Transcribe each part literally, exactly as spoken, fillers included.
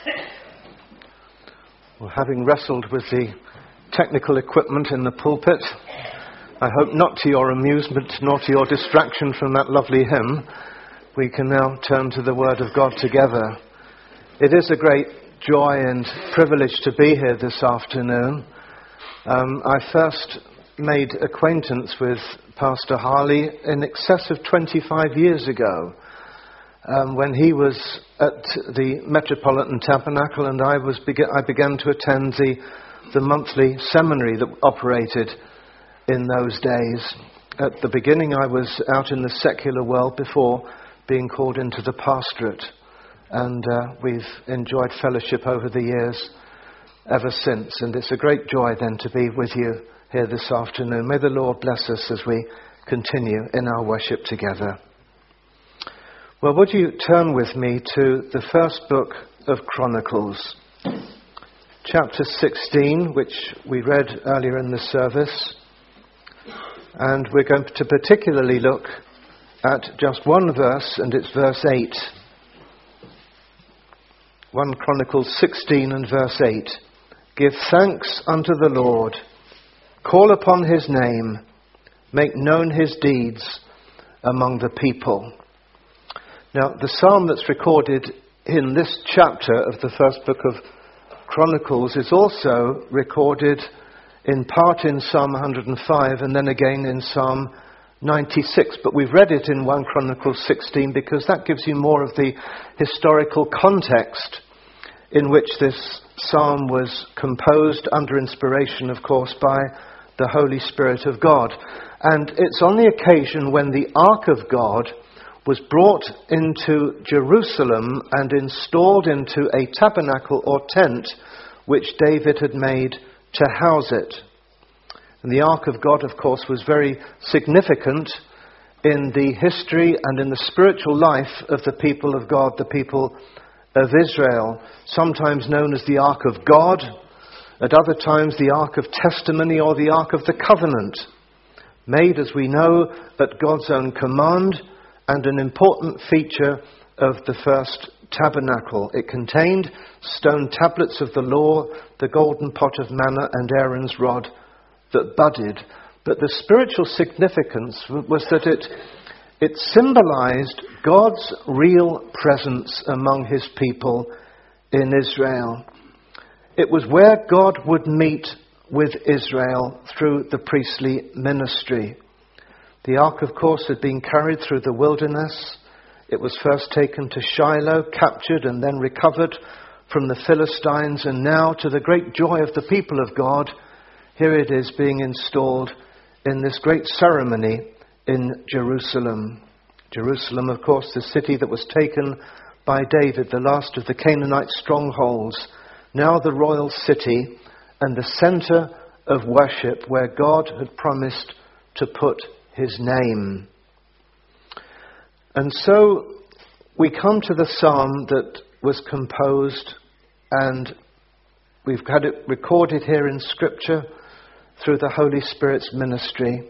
Well, having wrestled with the technical equipment in the pulpit, I hope not to your amusement nor to your distraction from that lovely hymn, we can now turn to the Word of God together. It is a great joy and privilege to be here this afternoon. Um, I first made acquaintance with Pastor Harley in excess of twenty-five years ago, um, when he was at the Metropolitan Tabernacle and I was beg- I began to attend the, the monthly seminary that operated in those days. At the beginning I was out in the secular world before being called into the pastorate, and uh, we've enjoyed fellowship over the years ever since, and it's a great joy then to be with you here this afternoon. May the Lord bless us as we continue in our worship together. Well, would you turn with me to the first book of Chronicles, chapter sixteen, which we read earlier in the service, and we're going to particularly look at just one verse, and it's verse eight. First Chronicles sixteen and verse eight. Give thanks unto the Lord, call upon his name, make known his deeds among the people. Now, the psalm that's recorded in this chapter of the first book of Chronicles is also recorded in part in Psalm one hundred five and then again in Psalm ninety-six. But we've read it in First Chronicles sixteen because that gives you more of the historical context in which this psalm was composed, under inspiration, of course, by the Holy Spirit of God. And it's on the occasion when the Ark of God was brought into Jerusalem and installed into a tabernacle or tent which David had made to house it. And the Ark of God, of course, was very significant in the history and in the spiritual life of the people of God, the people of Israel, sometimes known as the Ark of God, at other times the Ark of Testimony or the Ark of the Covenant, made, as we know, at God's own command, and an important feature of the first tabernacle. It contained stone tablets of the law, the golden pot of manna, and Aaron's rod that budded. But the spiritual significance was that it it symbolized God's real presence among his people in Israel. It was where God would meet with Israel through the priestly ministry. The ark, of course, had been carried through the wilderness. It was first taken to Shiloh, captured and then recovered from the Philistines, and now, to the great joy of the people of God, here it is being installed in this great ceremony in Jerusalem. Jerusalem, of course, the city that was taken by David, the last of the Canaanite strongholds, now the royal city and the center of worship where God had promised to put his name. And so we come to the psalm that was composed, and we've had it recorded here in Scripture through the Holy Spirit's ministry.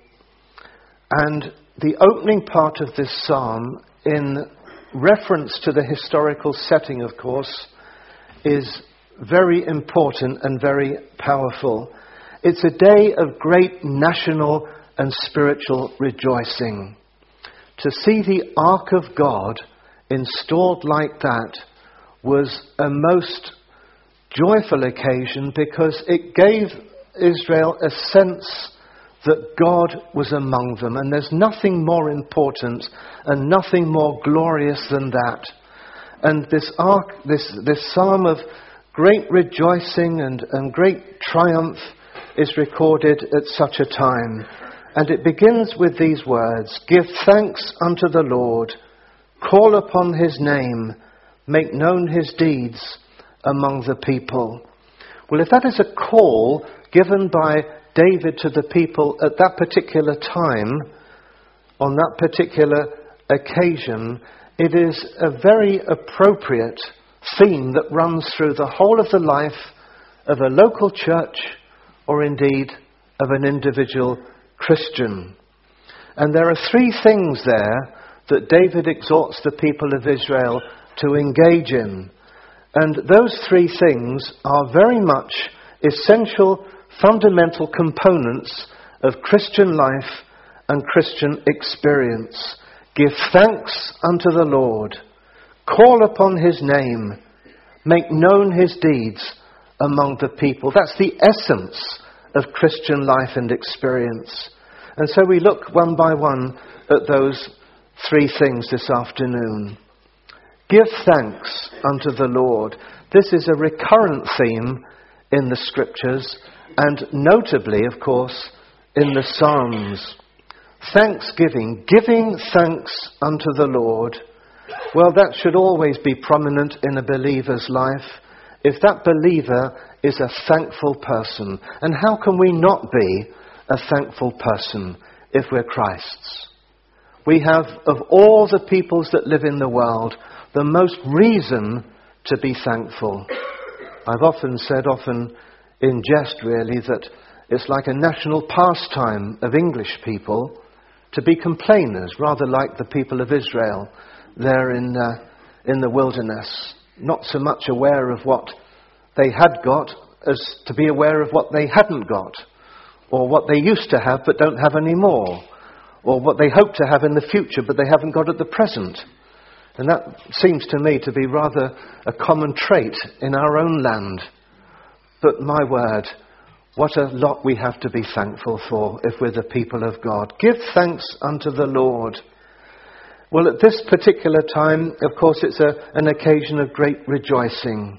And the opening part of this psalm, in reference to the historical setting, of course, is very important and very powerful. It's a day of great national and spiritual rejoicing. To see the Ark of God installed like that was a most joyful occasion, because it gave Israel a sense that God was among them. And there's nothing more important and nothing more glorious than that. And this ark, this, this psalm of great rejoicing and, and great triumph is recorded at such a time. And it begins with these words: Give thanks unto the Lord, call upon his name, make known his deeds among the people. Well, if that is a call given by David to the people at that particular time, on that particular occasion, it is a very appropriate theme that runs through the whole of the life of a local church, or indeed of an individual Christian. And there are three things there that David exhorts the people of Israel to engage in. And those three things are very much essential, fundamental components of Christian life and Christian experience. Give thanks unto the Lord. Call upon his name. Make known his deeds among the people. That's the essence of Christian life and experience. And so we look one by one at those three things this afternoon. Give thanks unto the Lord. This is a recurrent theme in the Scriptures, and notably, of course, in the Psalms. Thanksgiving, giving thanks unto the Lord. Well, that should always be prominent in a believer's life, if that believer is a thankful person. And how can we not be a thankful person if we're Christ's? We have, of all the peoples that live in the world, the most reason to be thankful. I've often said, often in jest really, that it's like a national pastime of English people to be complainers, rather like the people of Israel there in, uh, in the wilderness. Not so much aware of what they had got as to be aware of what they hadn't got, or what they used to have but don't have anymore, or what they hope to have in the future but they haven't got at the present. And that seems to me to be rather a common trait in our own land. But my word, what a lot we have to be thankful for if we're the people of God. Give thanks unto the Lord. Well, at this particular time, of course, it's a, an occasion of great rejoicing.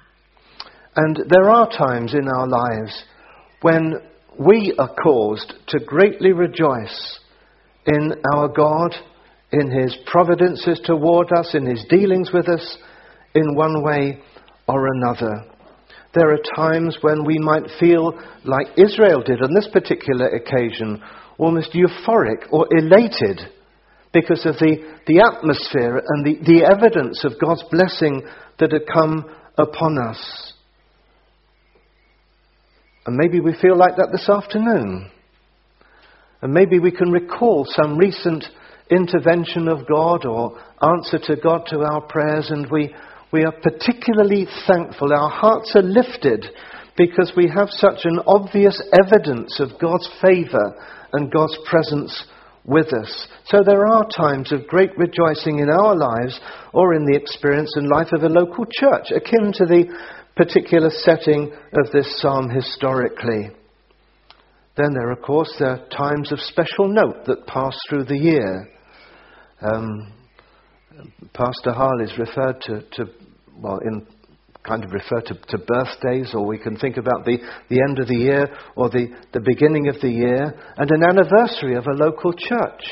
And there are times in our lives when we are caused to greatly rejoice in our God, in his providences toward us, in his dealings with us, in one way or another. There are times when we might feel like Israel did on this particular occasion, almost euphoric or elated because of the, the atmosphere and the, the evidence of God's blessing that had come upon us. And maybe we feel like that this afternoon. And maybe we can recall some recent intervention of God or answer to God to our prayers, and we, we are particularly thankful. Our hearts are lifted because we have such an obvious evidence of God's favour and God's presence with us. So there are times of great rejoicing in our lives or in the experience and life of a local church, akin to the particular setting of this psalm historically. Then there, of course, there are times of special note that pass through the year. Um, Pastor Harley's referred to, to, well, in kind of refer to, to birthdays, or we can think about the, the end of the year or the, the beginning of the year, and an anniversary of a local church.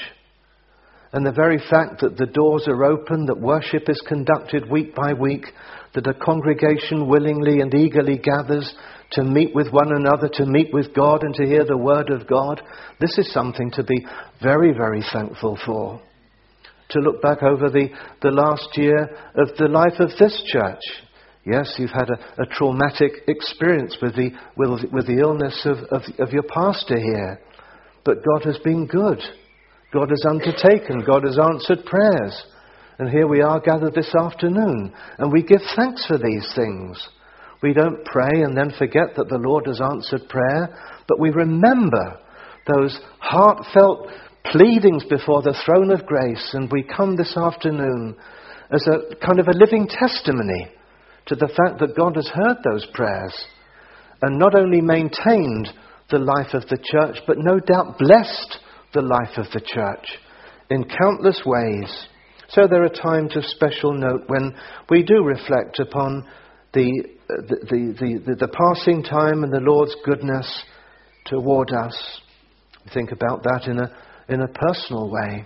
And the very fact that the doors are open, that worship is conducted week by week, that a congregation willingly and eagerly gathers to meet with one another, to meet with God and to hear the word of God, this is something to be very, very thankful for. To look back over the, the last year of the life of this church. Yes, you've had a, a traumatic experience with the, with, with the illness of, of, of your pastor here. But God has been good. God has undertaken. God has answered prayers. And here we are gathered this afternoon. And we give thanks for these things. We don't pray and then forget that the Lord has answered prayer. But we remember those heartfelt pleadings before the throne of grace. And we come this afternoon as a kind of a living testimony to the fact that God has heard those prayers and not only maintained the life of the church, but no doubt blessed the life of the church in countless ways. So there are times of special note when we do reflect upon the the, the, the, the passing time and the Lord's goodness toward us. We think about that in a, in a personal way.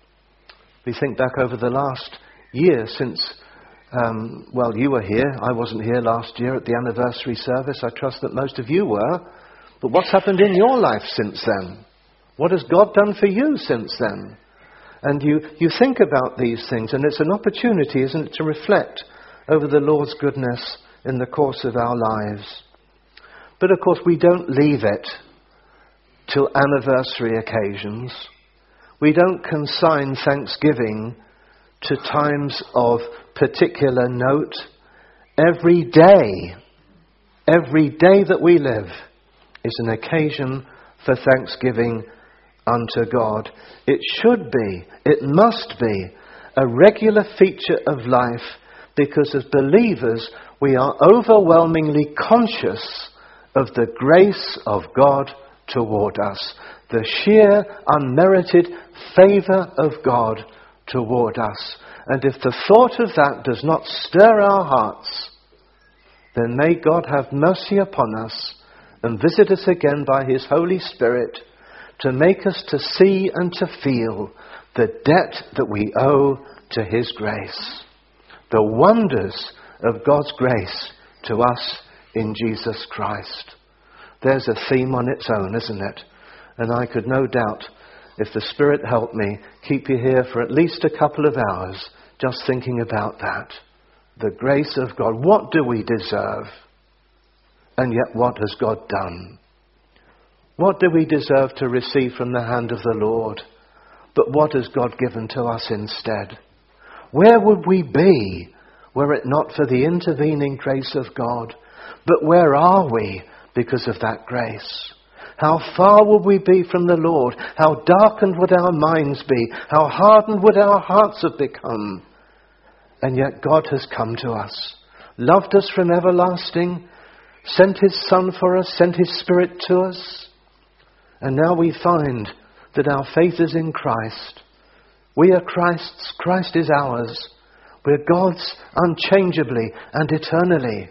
We think back over the last year since Um, well, you were here. I wasn't here last year at the anniversary service. I trust that most of you were. But what's happened in your life since then? What has God done for you since then? And you, you think about these things, and it's an opportunity, isn't it, to reflect over the Lord's goodness in the course of our lives. But of course, we don't leave it till anniversary occasions. We don't consign Thanksgiving to times of particular note Every day, every day that we live is an occasion for thanksgiving unto God. It should be, it must be, a regular feature of life, because as believers we are overwhelmingly conscious of the grace of God toward us, the sheer unmerited favour of God toward us. And if the thought of that does not stir our hearts, then may God have mercy upon us and visit us again by his Holy Spirit to make us to see and to feel the debt that we owe to his grace, the wonders of God's grace to us in Jesus Christ. There's a theme on its own, isn't it? And I could no doubt, if the Spirit helped me, keep you here for at least a couple of hours just thinking about that. The grace of God. What do we deserve? And yet what has God done? What do we deserve to receive from the hand of the Lord? But what has God given to us instead? Where would we be were it not for the intervening grace of God? But where are we because of that grace? How far would we be from the Lord? How darkened would our minds be? How hardened would our hearts have become? And yet God has come to us, loved us from everlasting, sent his Son for us, sent his Spirit to us. And now we find that our faith is in Christ. We are Christ's, Christ is ours. We're God's unchangeably and eternally.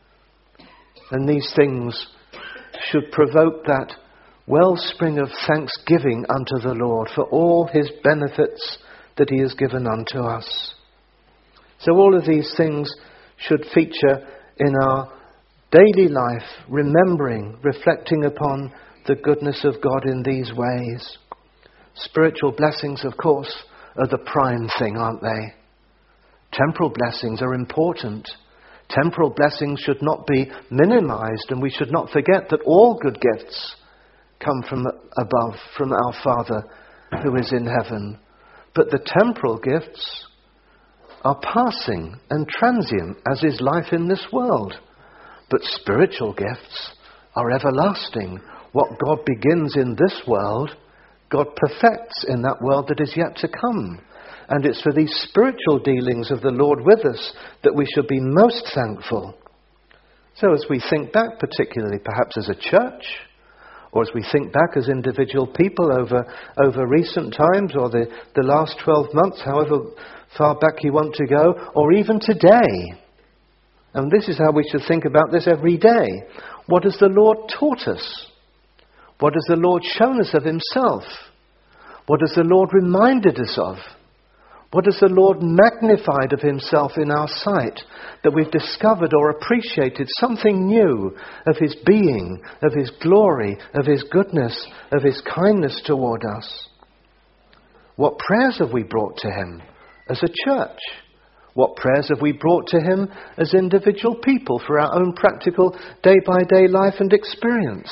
And these things should provoke that wellspring of thanksgiving unto the Lord for all his benefits that he has given unto us. So all of these things should feature in our daily life, remembering, reflecting upon the goodness of God in these ways. Spiritual blessings, of course, are the prime thing, aren't they? Temporal blessings are important. Temporal blessings should not be minimized, and we should not forget that all good gifts come from above, from our Father who is in heaven. But the temporal gifts are passing and transient, as is life in this world. But spiritual gifts are everlasting. What God begins in this world, God perfects in that world that is yet to come. And it's for these spiritual dealings of the Lord with us that we should be most thankful. So as we think back, particularly perhaps as a church, or as we think back as individual people over, over recent times, or the, the last twelve months, however far back you want to go, or even today. And this is how we should think about this every day. What has the Lord taught us? What has the Lord shown us of himself? What has the Lord reminded us of? What has the Lord magnified of himself in our sight, that we've discovered or appreciated something new of his being, of his glory, of his goodness, of his kindness toward us? What prayers have we brought to him as a church? What prayers have we brought to him as individual people for our own practical day-by-day life and experience?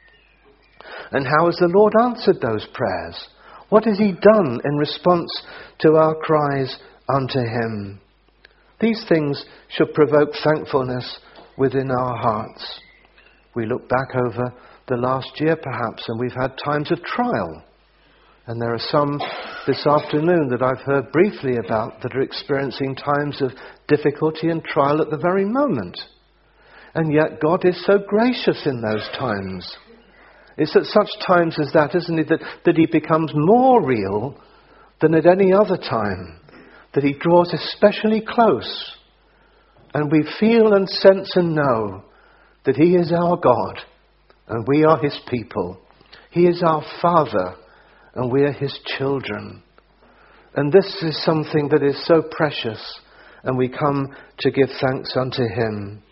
And how has the Lord answered those prayers? What has he done in response to our cries unto him? These things should provoke thankfulness within our hearts. We look back over the last year perhaps, and we've had times of trial. And there are some this afternoon that I've heard briefly about that are experiencing times of difficulty and trial at the very moment. And yet God is so gracious in those times. It's at such times as that, isn't it, that, that he becomes more real than at any other time. That he draws especially close. And we feel and sense and know that he is our God and we are his people. He is our Father and we are his children. And this is something that is so precious, and we come to give thanks unto him.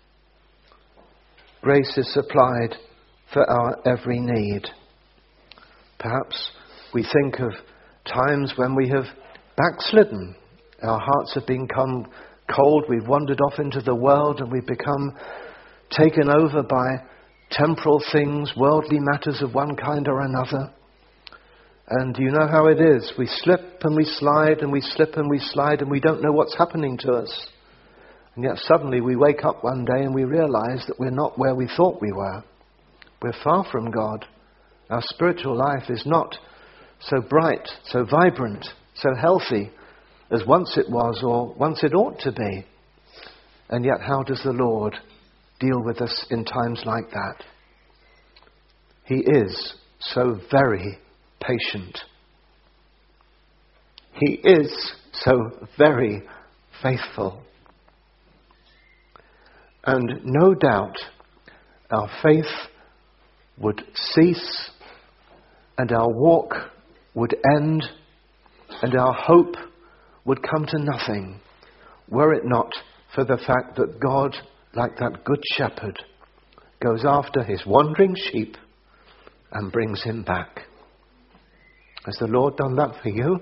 Grace is supplied for our every need. Perhaps we think of times when we have backslidden. Our hearts have become cold. We've wandered off into the world and we've become taken over by temporal things, worldly matters of one kind or another. And you know how it is. We slip and we slide and we slip and we slide and we don't know what's happening to us. And yet suddenly we wake up one day and we realize that we're not where we thought we were. We're far from God. Our spiritual life is not so bright, so vibrant, so healthy as once it was or once it ought to be. And yet how does the Lord deal with us in times like that? He is so very patient. He is so very faithful. And no doubt our faith would cease and our walk would end and our hope would come to nothing were it not for the fact that God, like that good shepherd, goes after his wandering sheep and brings him back. Has the Lord done that for you?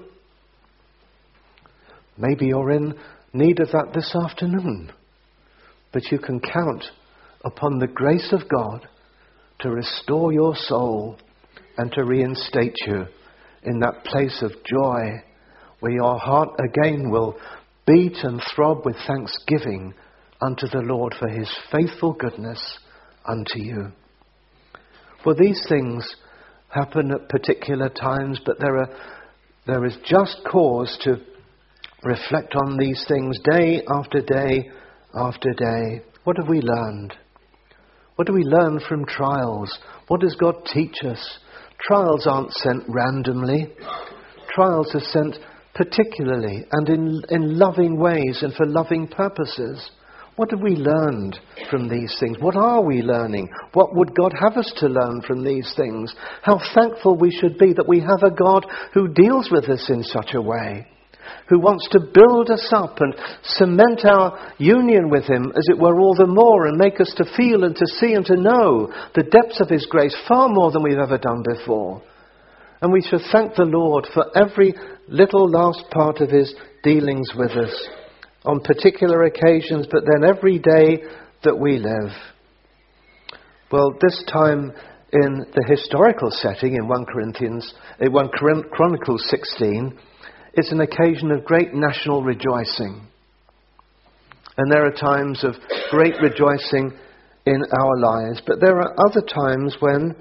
Maybe you're in need of that this afternoon. But you can count upon the grace of God to restore your soul and to reinstate you in that place of joy where your heart again will beat and throb with thanksgiving unto the Lord for his faithful goodness unto you. For these things happen at particular times, but there are there is just cause to reflect on these things day after day after day. What have we learned? What do we learn from trials? What does God teach us? Trials aren't sent randomly. Trials are sent particularly and in, in loving ways and for loving purposes. What have we learned from these things? What are we learning? What would God have us to learn from these things? How thankful we should be that we have a God who deals with us in such a way, who wants to build us up and cement our union with him, as it were, all the more, and make us to feel and to see and to know the depths of his grace far more than we've ever done before. And we should thank the Lord for every little last part of his dealings with us on particular occasions, but then every day that we live. Well, this time in the historical setting in First Corinthians, in First Chronicles sixteen, it's an occasion of great national rejoicing. And there are times of great rejoicing in our lives, but there are other times when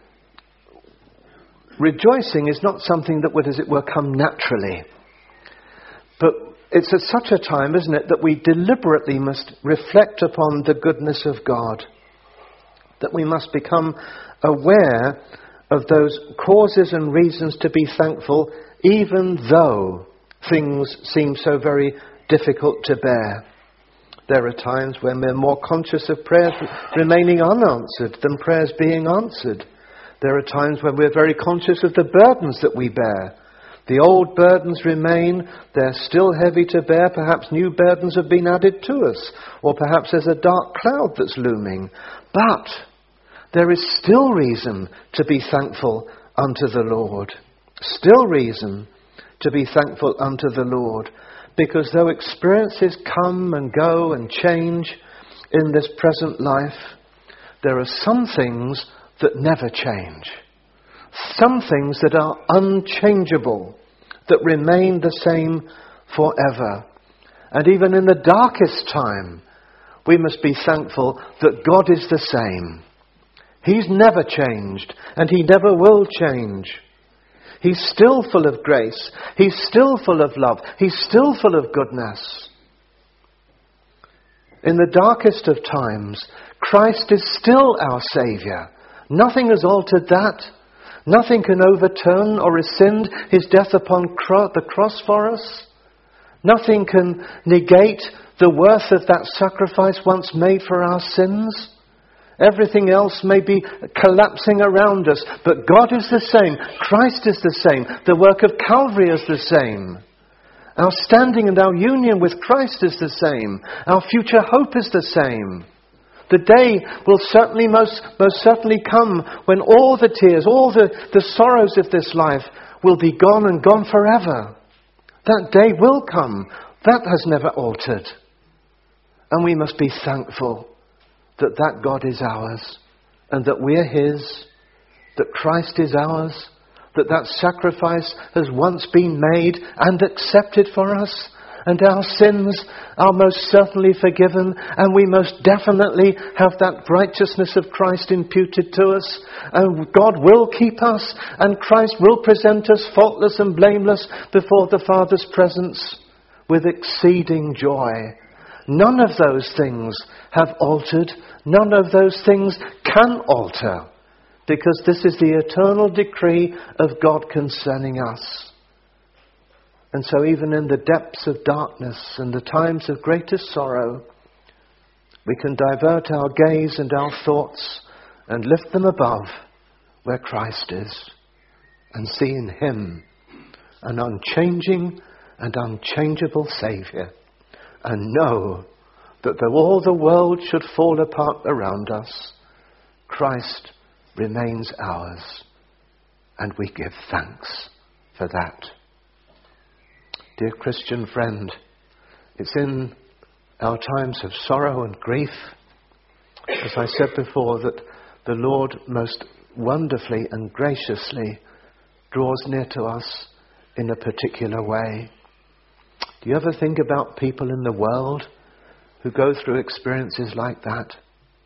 rejoicing is not something that would, as it were, come naturally. But it's at such a time, isn't it, that we deliberately must reflect upon the goodness of God, that we must become aware of those causes and reasons to be thankful, even though things seem so very difficult to bear. There are times when we're more conscious of prayers remaining unanswered than prayers being answered. There are times when we're very conscious of the burdens that we bear. The old burdens remain, they're still heavy to bear, perhaps new burdens have been added to us, or perhaps there's a dark cloud that's looming. But there is still reason to be thankful unto the Lord. Still reason to be thankful unto the Lord, because though experiences come and go and change in this present life, there are some things that never change. Some things that are unchangeable, that remain the same forever. And even in the darkest time, we must be thankful that God is the same. He's never changed, and he never will change. He's still full of grace. He's still full of love. He's still full of goodness. In the darkest of times, Christ is still our Saviour. Nothing has altered that. Nothing can overturn or rescind his death upon cro- the cross for us. Nothing can negate the worth of that sacrifice once made for our sins. Everything else may be collapsing around us, but God is the same. Christ is the same. The work of Calvary is the same. Our standing and our union with Christ is the same. Our future hope is the same. The day will certainly, most, most certainly come when all the tears, all the, the sorrows of this life will be gone and gone forever. That day will come. That has never altered. And we must be thankful that that God is ours and that we're his, that Christ is ours, that that sacrifice has once been made and accepted for us, And our sins are most certainly forgiven, and we most definitely have that righteousness of Christ imputed to us. And God will keep us, and Christ will present us faultless and blameless before the Father's presence with exceeding joy. None of those things have altered. None of those things can alter, because this is the eternal decree of God concerning us. And so even in the depths of darkness and the times of greatest sorrow, we can divert our gaze and our thoughts and lift them above where Christ is, and see in him an unchanging and unchangeable Saviour, and know that though all the world should fall apart around us, Christ remains ours, and we give thanks for that. Dear Christian friend, it's in our times of sorrow and grief, as I said before, that the Lord most wonderfully and graciously draws near to us in a particular way. Do you ever think about people in the world who go through experiences like that?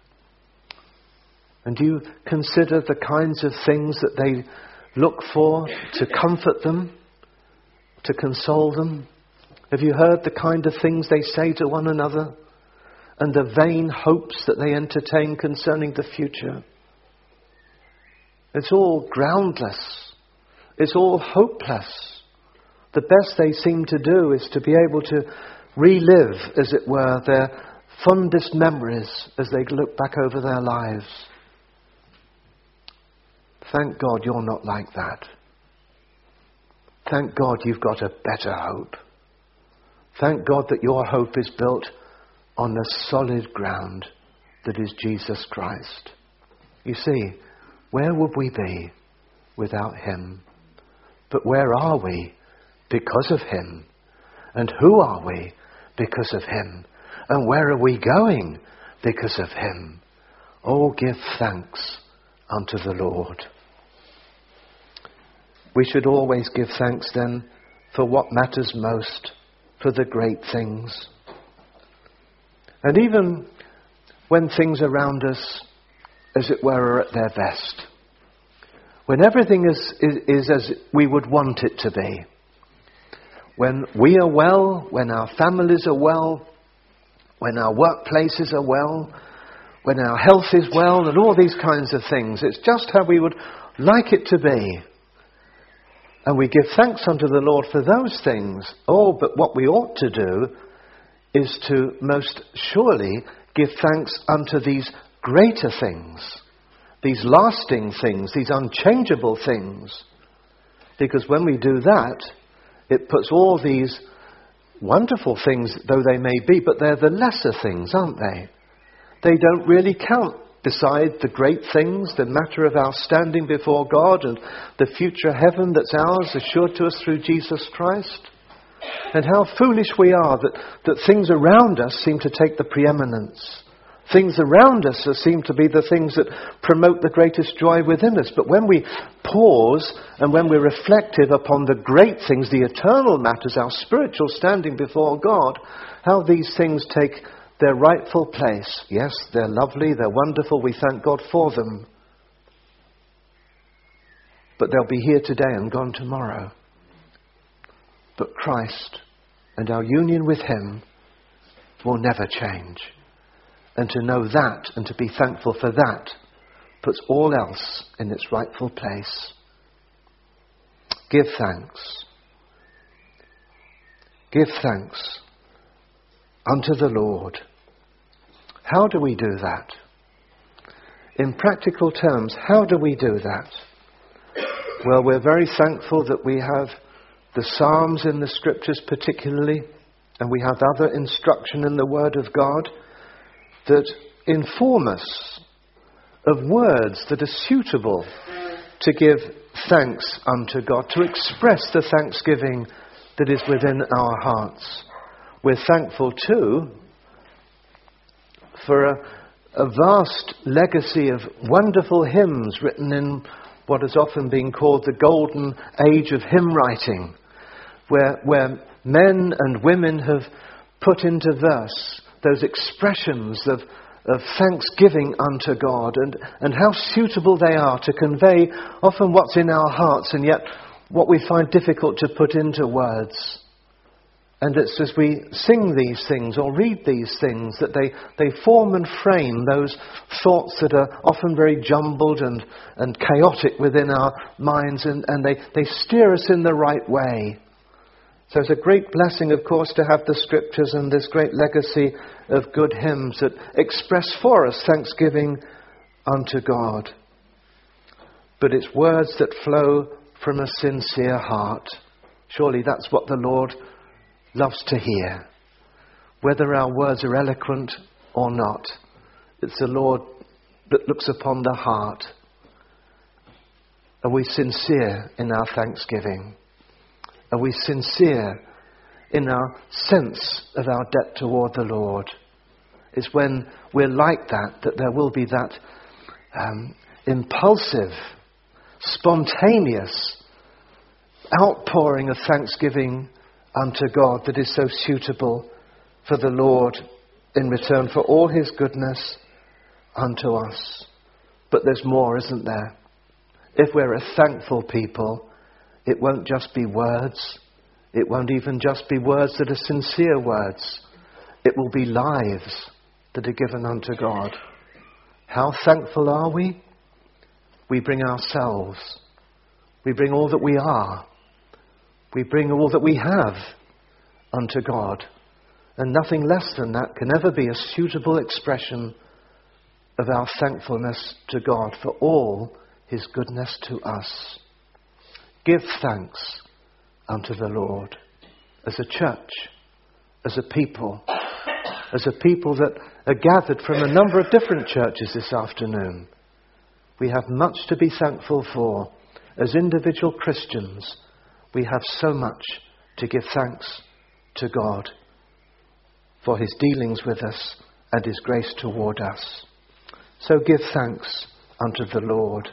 And do you consider the kinds of things that they look for to comfort them, to console them? Have you heard the kind of things they say to one another, and the vain hopes that they entertain concerning the future? It's all groundless. It's all hopeless. The best they seem to do is to be able to relive, as it were, their fondest memories as they look back over their lives. Thank God you're not like that. Thank God you've got a better hope. Thank God that your hope is built on the solid ground that is Jesus Christ. You see, where would we be without him? But where are we because of him? And who are we because of him? And where are we going because of him? Oh, give thanks unto the Lord. We should always give thanks then for what matters most, for the great things. And even when things around us, as it were, are at their best, when everything is, is, is as we would want it to be, when we are well, when our families are well, when our workplaces are well, when our health is well, and all these kinds of things, it's just how we would like it to be. And we give thanks unto the Lord for those things. Oh, but what we ought to do is to most surely give thanks unto these greater things, these lasting things, these unchangeable things. Because when we do that, it puts all these wonderful things, though they may be, but they're the lesser things, aren't they? They don't really count beside the great things, the matter of our standing before God and the future heaven that's ours, assured to us through Jesus Christ. And how foolish we are that, that things around us seem to take the preeminence. Things around us seem to be the things that promote the greatest joy within us. But when we pause and when we're reflective upon the great things, the eternal matters, our spiritual standing before God, how these things take their rightful place. Yes, they're lovely, they're wonderful, we thank God for them. But they'll be here today and gone tomorrow. But Christ and our union with him will never change. And to know that and to be thankful for that puts all else in its rightful place. Give thanks. Give thanks unto the Lord. How do we do that? In practical terms, how do we do that? Well, we're very thankful that we have the Psalms in the Scriptures particularly, and we have other instruction in the Word of God that inform us of words that are suitable to give thanks unto God, to express the thanksgiving that is within our hearts. We're thankful too for a, a vast legacy of wonderful hymns written in what has often been called the golden age of hymn writing, where, where men and women have put into verse those expressions of, of thanksgiving unto God, and, and how suitable they are to convey often what's in our hearts and yet what we find difficult to put into words. And it's as we sing these things or read these things that they, they form and frame those thoughts that are often very jumbled and, and chaotic within our minds, and, and they, they steer us in the right way. So it's a great blessing, of course, to have the Scriptures and this great legacy of good hymns that express for us thanksgiving unto God. But it's words that flow from a sincere heart. Surely that's what the Lord loves to hear. Whether our words are eloquent or not, it's the Lord that looks upon the heart. Are we sincere in our thanksgiving? Are we sincere in our sense of our debt toward the Lord? It's when we're like that that there will be that um, impulsive, spontaneous outpouring of thanksgiving unto God that is so suitable for the Lord in return for all his goodness unto us. But there's more, isn't there? If we're a thankful people, it won't just be words. It won't even just be words that are sincere words. It will be lives that are given unto God. How thankful are we? We bring ourselves. We bring all that we are. We bring all that we have unto God. And nothing less than that can ever be a suitable expression of our thankfulness to God for all his goodness to us. Give thanks unto the Lord as a church, as a people, as a people that are gathered from a number of different churches this afternoon. We have much to be thankful for. As individual Christians, we have so much to give thanks to God for his dealings with us and his grace toward us. So give thanks unto the Lord.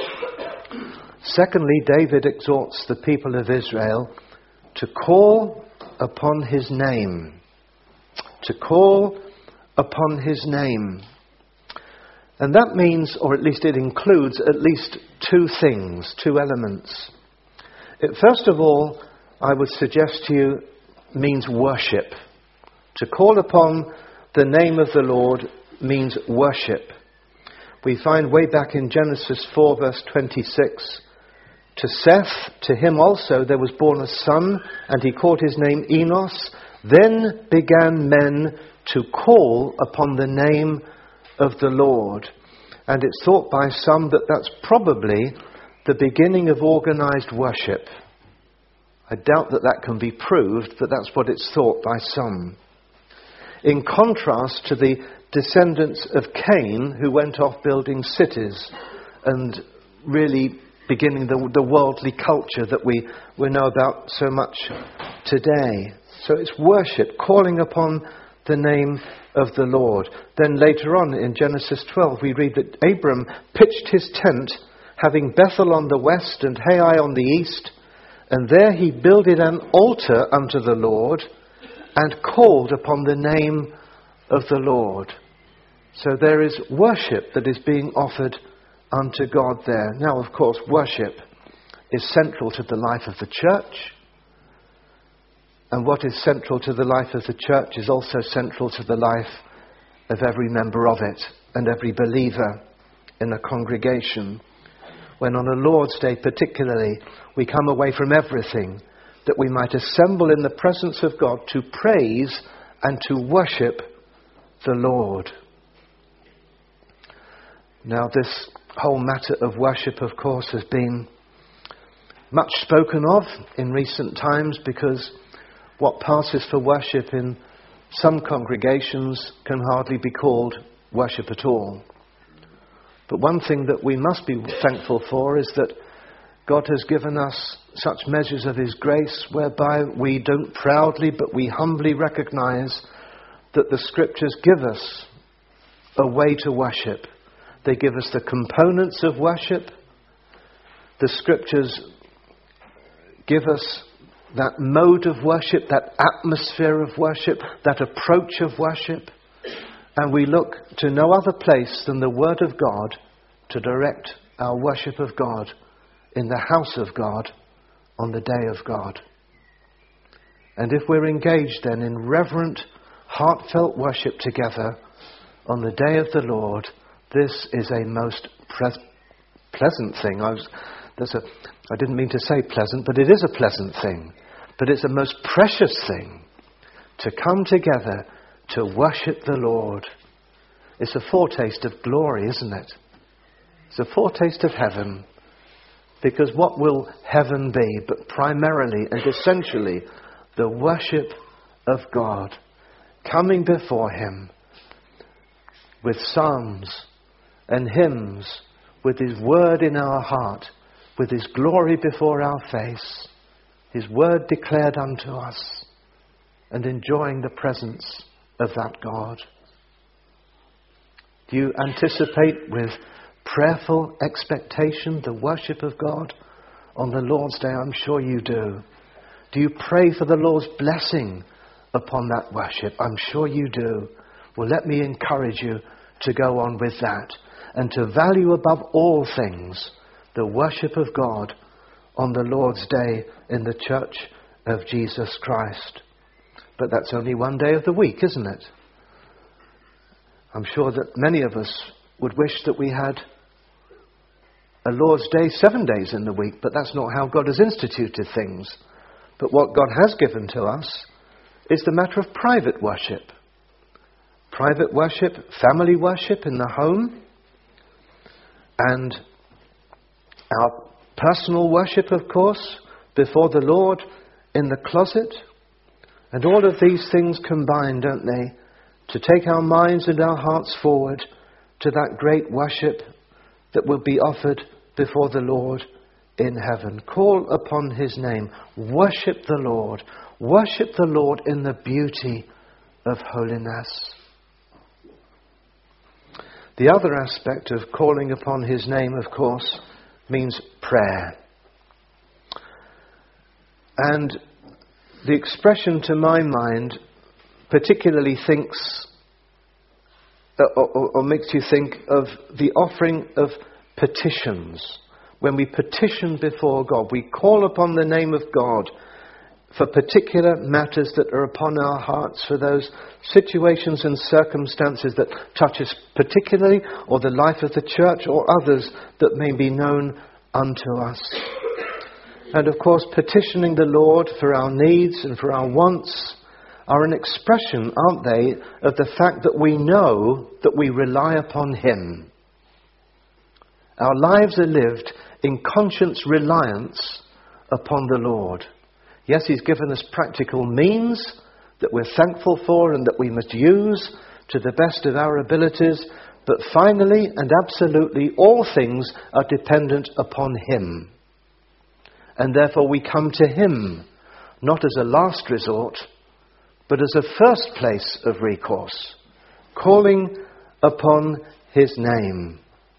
Secondly, David exhorts the people of Israel to call upon his name. To call upon his name. And that means, or at least it includes, at least two things, two elements. It, first of all, I would suggest to you, means worship. To call upon the name of the Lord means worship. We find way back in Genesis four, verse twenty-six, to Seth, to him also there was born a son, and he called his name Enos. Then began men to call upon the name of the Lord. And it's thought by some that that's probably the beginning of organized worship. I doubt that that can be proved, but that's what it's thought by some. In contrast to the descendants of Cain, who went off building cities and really beginning the, the worldly culture that we, we know about so much today. So it's worship, calling upon the name of the Lord. Then later on in Genesis twelve, we read that Abram pitched his tent, having Bethel on the west and Hai on the east, and there he builded an altar unto the Lord and called upon the name of the Lord. So there is worship that is being offered unto God there. Now, of course, worship is central to the life of the church. And what is central to the life of the church is also central to the life of every member of it and every believer in a congregation. When on a Lord's Day particularly, we come away from everything, that we might assemble in the presence of God to praise and to worship the Lord. Now, this whole matter of worship, of course, has been much spoken of in recent times, because what passes for worship in some congregations can hardly be called worship at all. But one thing that we must be thankful for is that God has given us such measures of his grace whereby we don't proudly but we humbly recognize that the Scriptures give us a way to worship. They give us the components of worship. The Scriptures give us that mode of worship, that atmosphere of worship, that approach of worship. And we look to no other place than the Word of God to direct our worship of God in the house of God on the day of God. And if we're engaged then in reverent, heartfelt worship together on the day of the Lord, this is a most pre- pleasant thing. I was, there's a, I didn't mean to say pleasant, but it is a pleasant thing. But it's a most precious thing to come together to worship the Lord. It's a foretaste of glory, isn't it? It's a foretaste of heaven. Because what will heaven be but primarily and essentially the worship of God, coming before Him with psalms and hymns, with His word in our heart, with His glory before our face, His word declared unto us, and enjoying the presence of that God. Do you anticipate with prayerful expectation the worship of God on the Lord's Day? I'm sure you do. Do you pray for the Lord's blessing upon that worship? I'm sure you do. Well, let me encourage you to go on with that and to value above all things the worship of God on the Lord's Day in the Church of Jesus Christ. But that's only one day of the week, isn't it? I'm sure that many of us would wish that we had a Lord's Day seven days in the week, but that's not how God has instituted things. But what God has given to us is the matter of private worship. Private worship, family worship in the home, and our personal worship, of course, before the Lord in the closet. And all of these things combine, don't they, to take our minds and our hearts forward to that great worship that will be offered before the Lord in heaven. Call upon His name. Worship the Lord. Worship the Lord in the beauty of holiness. The other aspect of calling upon His name, of course, means prayer. And the expression, to my mind, particularly thinks or, or, or makes you think of the offering of petitions. When we petition before God, we call upon the name of God for particular matters that are upon our hearts, for those situations and circumstances that touch us particularly, or the life of the church, or others that may be known unto us. And of course, petitioning the Lord for our needs and for our wants are an expression, aren't they, of the fact that we know that we rely upon Him. Our lives are lived in conscious reliance upon the Lord. Yes, He's given us practical means that we're thankful for and that we must use to the best of our abilities, but finally and absolutely all things are dependent upon Him. And therefore we come to Him, not as a last resort, but as a first place of recourse, calling upon His name.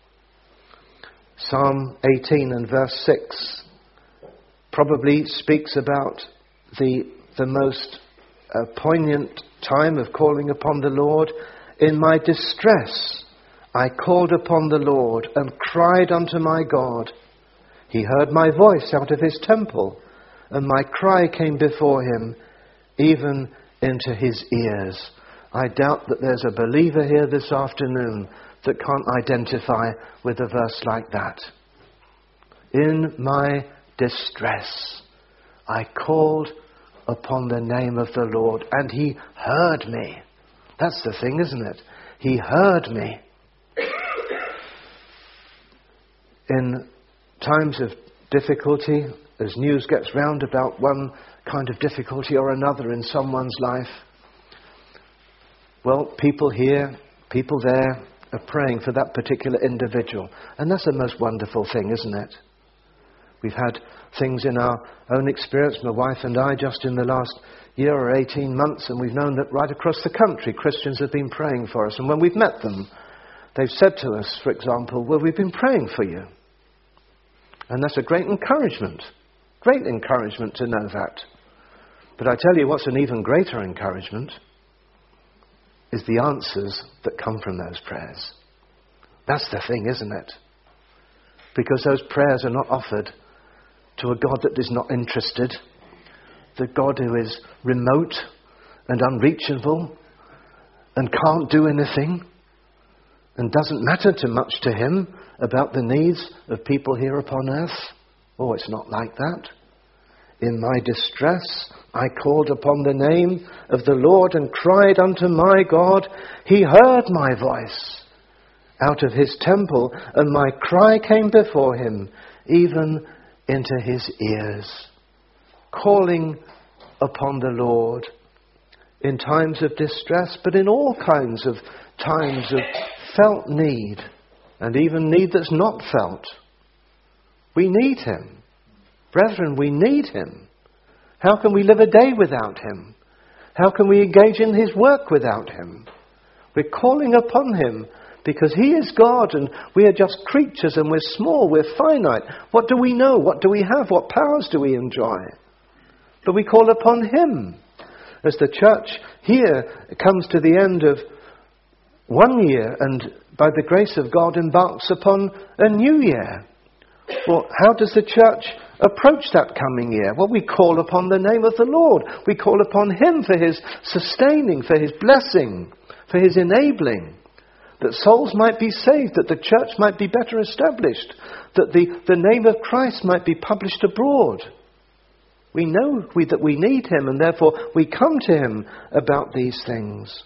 Psalm eighteen and verse six probably speaks about the, the most uh, poignant time of calling upon the Lord. In my distress, I called upon the Lord and cried unto my God. He heard my voice out of His temple, and my cry came before Him, even into His ears. I doubt that there's a believer here this afternoon that can't identify with a verse like that. In my distress, I called upon the name of the Lord, and He heard me. That's the thing, isn't it? He heard me. In times of difficulty, as news gets round about one kind of difficulty or another in someone's life, well, people here, people there are praying for that particular individual. And that's a most wonderful thing, isn't it? We've had things in our own experience, my wife and I, just in the last year or eighteen months, and we've known that right across the country Christians have been praying for us. And when we've met them, they've said to us, for example, well, we've been praying for you. And that's a great encouragement. Great encouragement to know that. But I tell you what's an even greater encouragement is the answers that come from those prayers. That's the thing, isn't it? Because those prayers are not offered to a God that is not interested, the God who is remote and unreachable and can't do anything and doesn't matter too much to him about the needs of people here upon earth. Oh, it's not like that. In my distress, I called upon the name of the Lord and cried unto my God. He heard my voice out of his temple, and my cry came before him, even into his ears. Calling upon the Lord in times of distress, but in all kinds of times of felt need, and even need that's not felt. We need him. Brethren, we need him. How can we live a day without him? How can we engage in his work without him? We're calling upon him because he is God and we are just creatures and we're small, we're finite. What do we know? What do we have? What powers do we enjoy? But we call upon him. As the church here comes to the end of one year and by the grace of God embarks upon a new year. Well, how does the church approach that coming year? Well, we call upon the name of the Lord. We call upon him for his sustaining, for his blessing, for his enabling, that souls might be saved, that the church might be better established, that the, the name of Christ might be published abroad. We know we, that we need him, and therefore we come to him about these things.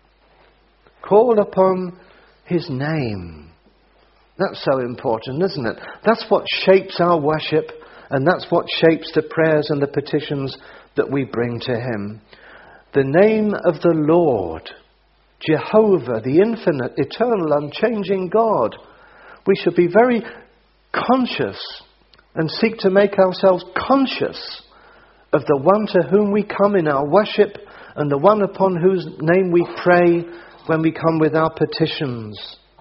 Call upon his name. That's so important, isn't it? That's what shapes our worship, and that's what shapes the prayers and the petitions that we bring to him. The name of the Lord, Jehovah, the infinite, eternal, unchanging God. We should be very conscious and seek to make ourselves conscious of the one to whom we come in our worship and the one upon whose name we pray when we come with our petitions.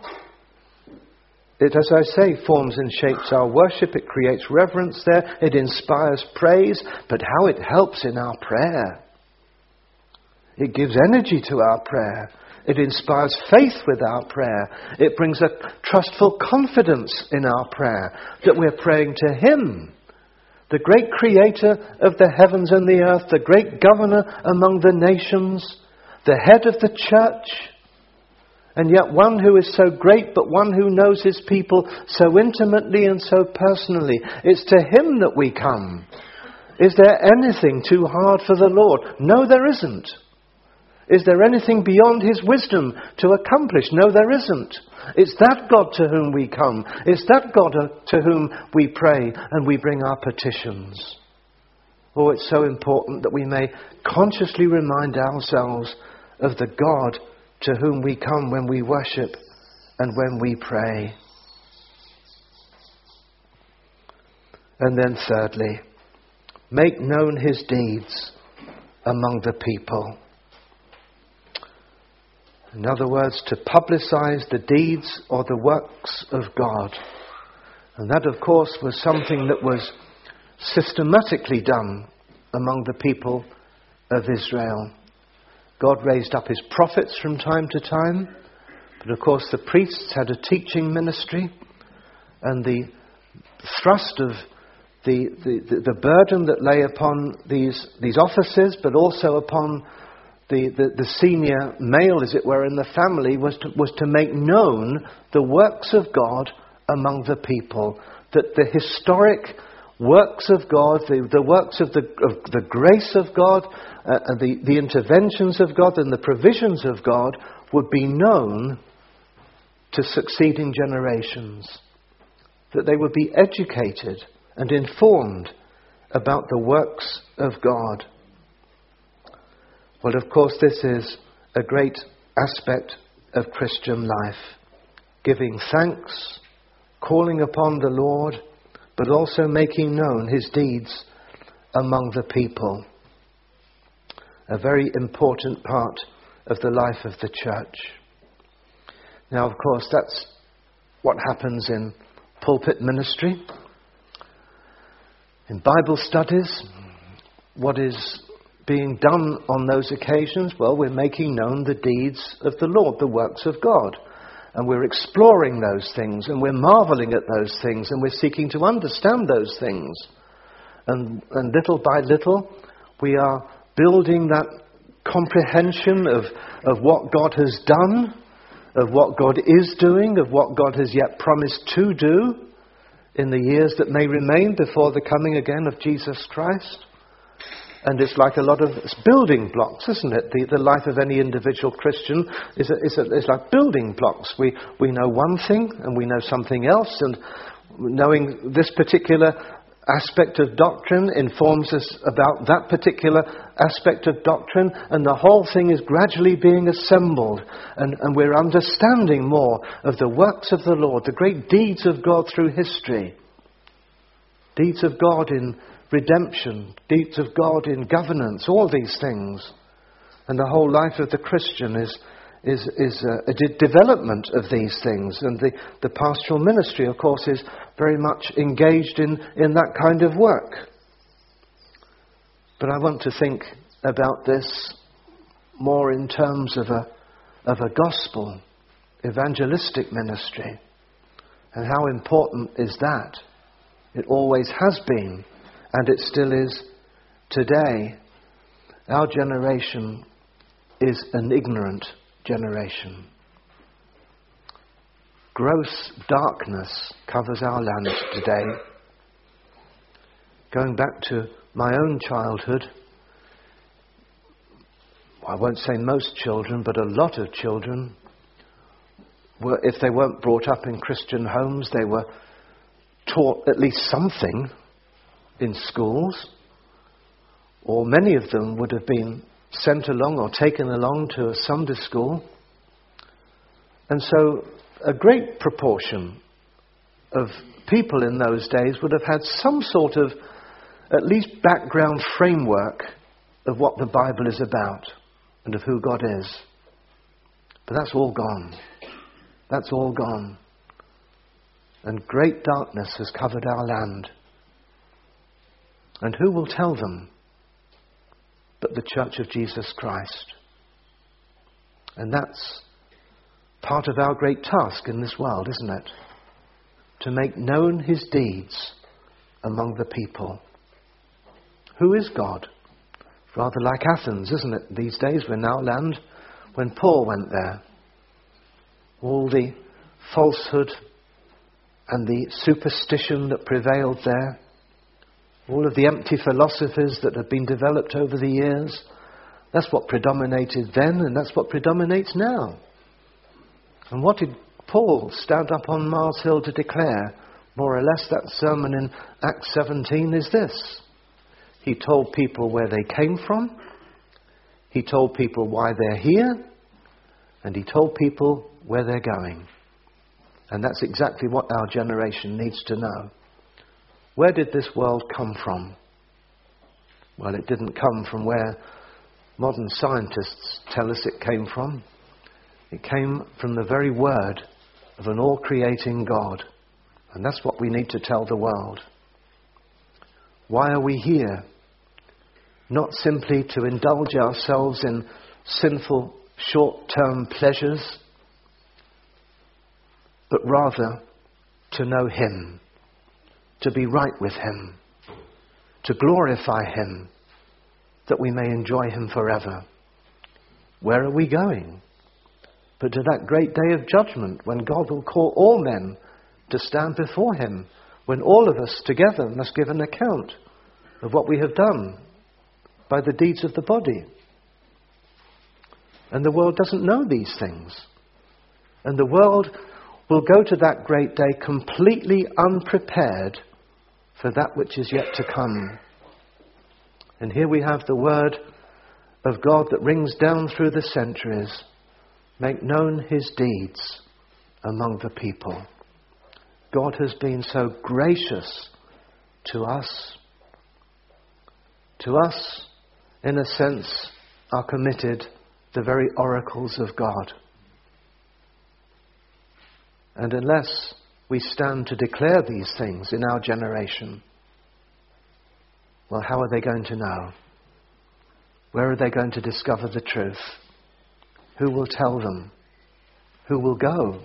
It, as I say, forms and shapes our worship. It creates reverence there. It inspires praise. But how it helps in our prayer. It gives energy to our prayer. It inspires faith with our prayer. It brings a trustful confidence in our prayer that we're praying to him, the great creator of the heavens and the earth, the great governor among the nations, the head of the church, and yet one who is so great, but one who knows his people so intimately and so personally. It's to him that we come. Is there anything too hard for the Lord? No, there isn't. Is there anything beyond his wisdom to accomplish? No, there isn't. It's that God to whom we come. It's that God to whom we pray and we bring our petitions. Oh, it's so important that we may consciously remind ourselves of the God to whom we come when we worship and when we pray. And then thirdly, make known his deeds among the people. In other words, to publicize the deeds or the works of God. And that, of course, was something that was systematically done among the people of Israel. God raised up his prophets from time to time, but of course the priests had a teaching ministry, and the thrust of the, the, the burden that lay upon these, these offices, but also upon the, the, the senior male, as it were, in the family, was to, was to make known the works of God among the people, that the historic works of God, the, the works of the, of the grace of God, uh, the, the interventions of God and the provisions of God would be known to succeeding generations. That they would be educated and informed about the works of God. Well, of course, this is a great aspect of Christian life. Giving thanks, calling upon the Lord, but also making known his deeds among the people. A very important part of the life of the church. Now, of course, that's what happens in pulpit ministry, in Bible studies, what is being done on those occasions? Well, we're making known the deeds of the Lord, the works of God. And we're exploring those things, and we're marveling at those things, and we're seeking to understand those things. And, and little by little, we are building that comprehension of, of what God has done, of what God is doing, of what God has yet promised to do in the years that may remain before the coming again of Jesus Christ. And it's like a lot of it's building blocks, isn't it? The, the life of any individual Christian is, a, is, a, is like building blocks. We, we know one thing and we know something else, and knowing this particular aspect of doctrine informs us about that particular aspect of doctrine, and the whole thing is gradually being assembled, and, and we're understanding more of the works of the Lord, the great deeds of God through history, deeds of God in redemption, deeds of God in governance, all these things. And the whole life of the Christian is is is a, a de- development of these things. And the, the pastoral ministry, of course, is very much engaged in, in that kind of work. But I want to think about this more in terms of a of a gospel, evangelistic ministry. And how important is that? It always has been. And it still is today. Our generation is an ignorant generation. Gross darkness covers our land today. Going back to my own childhood, I won't say most children, but a lot of children, were, if they weren't brought up in Christian homes, they were taught at least something in schools, or many of them would have been sent along or taken along to a Sunday school. And so a great proportion of people in those days would have had some sort of at least background framework of what the Bible is about and of who God is. But that's all gone. That's all gone. And great darkness has covered our land. And who will tell them but the Church of Jesus Christ? And that's part of our great task in this world, isn't it? To make known his deeds among the people. Who is God? Rather like Athens, isn't it? These days we're now land when Paul went there. All the falsehood and the superstition that prevailed there, all of the empty philosophies that have been developed over the years, that's what predominated then, and that's what predominates now. And what did Paul stand up on Mars Hill to declare? More or less that sermon in Acts seventeen is this. He told people where they came from, he told people why they're here, and he told people where they're going. And that's exactly what our generation needs to know. Where did this world come from? Well, it didn't come from where modern scientists tell us it came from. It came from the very word of an all-creating God. And that's what we need to tell the world. Why are we here? Not simply to indulge ourselves in sinful short-term pleasures, but rather to know him, to be right with him, to glorify him, that we may enjoy him forever. Where are we going? But to that great day of judgment, when God will call all men to stand before him, when all of us together must give an account of what we have done by the deeds of the body. And the world doesn't know these things. And the world will go to that great day completely unprepared for that which is yet to come. And here we have the word of God that rings down through the centuries. Make known his deeds among the people. God has been so gracious to us. To us, in a sense, are committed the very oracles of God. And unless we stand to declare these things in our generation, well, how are they going to know? Where are they going to discover the truth? Who will tell them? Who will go?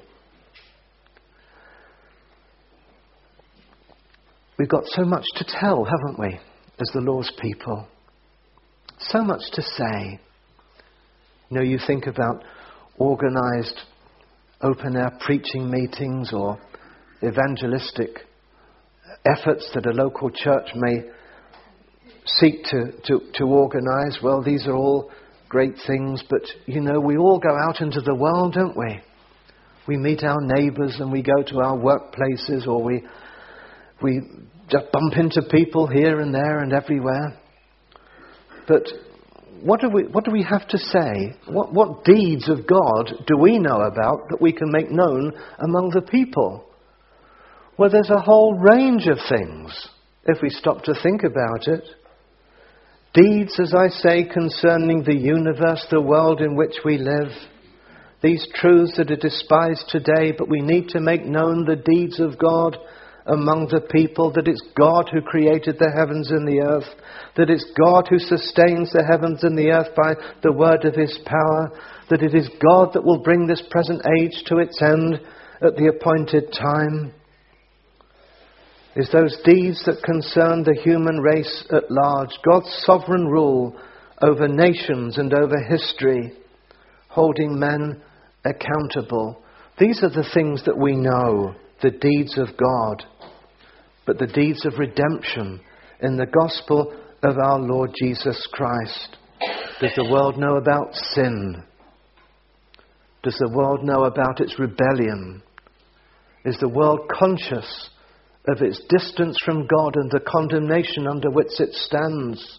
We've got so much to tell, haven't we, as the Lord's people? So much to say. You know, you think about organised open-air preaching meetings or evangelistic efforts that a local church may seek to, to, to organise. Well, these are all great things, but, you know, we all go out into the world, don't we? We meet our neighbours and we go to our workplaces, or we we just bump into people here and there and everywhere. But what do we what do we have to say? What what deeds of God do we know about that we can make known among the people? Well, there's a whole range of things, if we stop to think about it. Deeds, as I say, concerning the universe, the world in which we live. These truths that are despised today, but we need to make known the deeds of God among the people, that it's God who created the heavens and the earth, that it's God who sustains the heavens and the earth by the word of his power, that it is God that will bring this present age to its end at the appointed time. Is those deeds that concern the human race at large, God's sovereign rule over nations and over history, holding men accountable. These are the things that we know, the deeds of God. But the deeds of redemption in the gospel of our Lord Jesus Christ. Does the world know about sin? Does the world know about its rebellion? Is the world conscious of its distance from God and the condemnation under which it stands?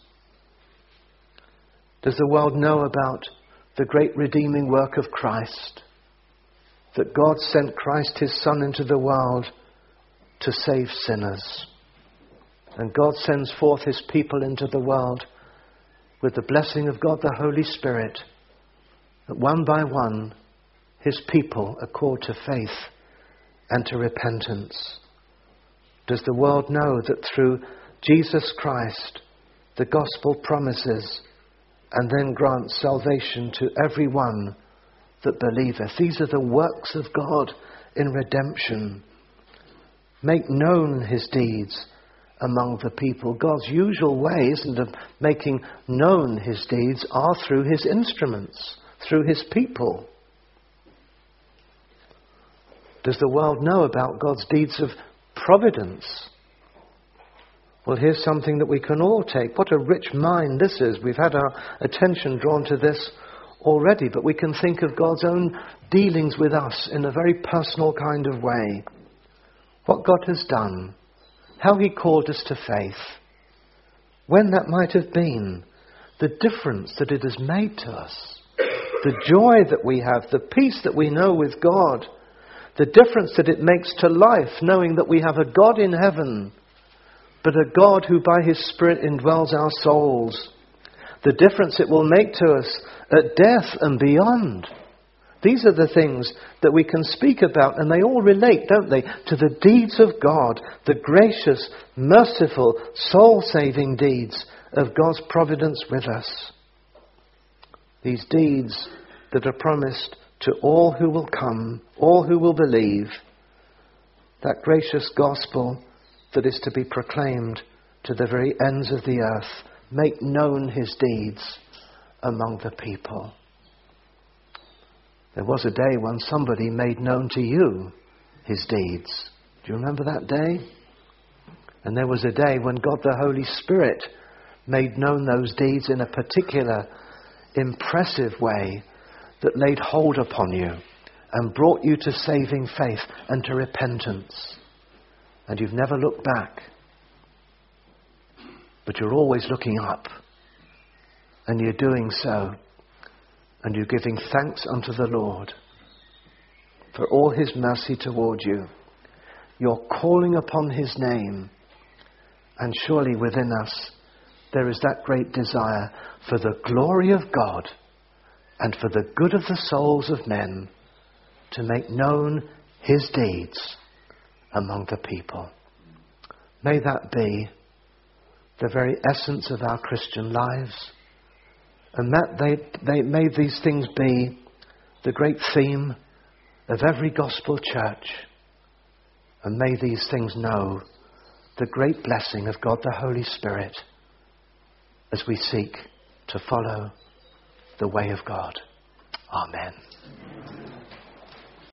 Does the world know about the great redeeming work of Christ? That God sent Christ his Son into the world to save sinners. And God sends forth his people into the world with the blessing of God the Holy Spirit, that one by one his people are called to faith and to repentance. Does the world know that through Jesus Christ the gospel promises and then grants salvation to every one that believeth? These are the works of God in redemption. Make known his deeds among the people. God's usual way, isn't it, of making known his deeds are through his instruments, through his people. Does the world know about God's deeds of providence? Well, here's something that we can all take. What a rich mind this is. We've had our attention drawn to this already, but we can think of God's own dealings with us in a very personal kind of way. What God has done, how he called us to faith, when that might have been, the difference that it has made to us, the joy that we have, the peace that we know with God, the difference that it makes to life, knowing that we have a God in heaven, but a God who by his Spirit indwells our souls, the difference it will make to us at death and beyond. These are the things that we can speak about, and they all relate, don't they, to the deeds of God, the gracious, merciful, soul-saving deeds of God's providence with us. These deeds that are promised to all who will come, all who will believe, that gracious gospel that is to be proclaimed to the very ends of the earth. Make known his deeds among the people. There was a day when somebody made known to you his deeds. Do you remember that day? And there was a day when God the Holy Spirit made known those deeds in a particular impressive way that laid hold upon you and brought you to saving faith and to repentance. And you've never looked back, but you're always looking up, and you're doing so, and you're giving thanks unto the Lord for all his mercy toward you. You're calling upon his name, and surely within us there is that great desire for the glory of God and for the good of the souls of men to make known his deeds among the people. May that be the very essence of our Christian lives. And that they, they may these things be the great theme of every gospel church. And may these things know the great blessing of God the Holy Spirit as we seek to follow the way of God. Amen.